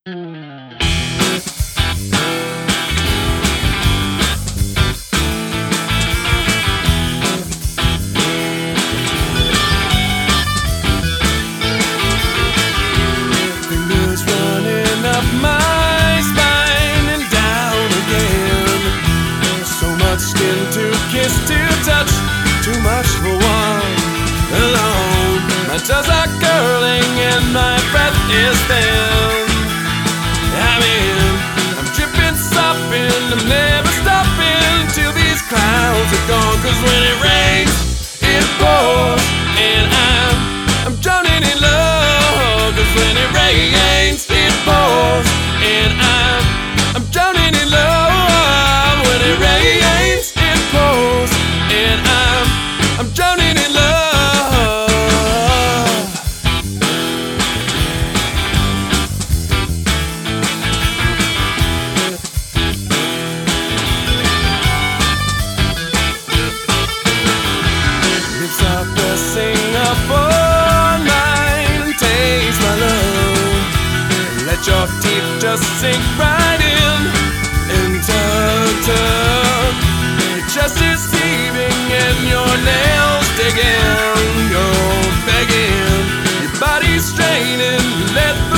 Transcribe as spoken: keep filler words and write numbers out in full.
Fingers running up my spine and down again. So much skin to kiss, to touch, too much for one alone. My toes are curling and my breath is thin. I'm in, I'm dripping, sopping, I'm never stopping till these clouds are gone. Cause when it rains, it pours, and I'm, I'm drowning in love. Cause when it rains, it pours, and I'm, I'm drowning in love. When it rains, it pours, and I'm, I'm drowning in love. Lips are pressing up on mine and taste my love. Let your teeth just sink right in and tug, tug. Your chest is heaving and your nails digging. You're begging, your body's straining. Let the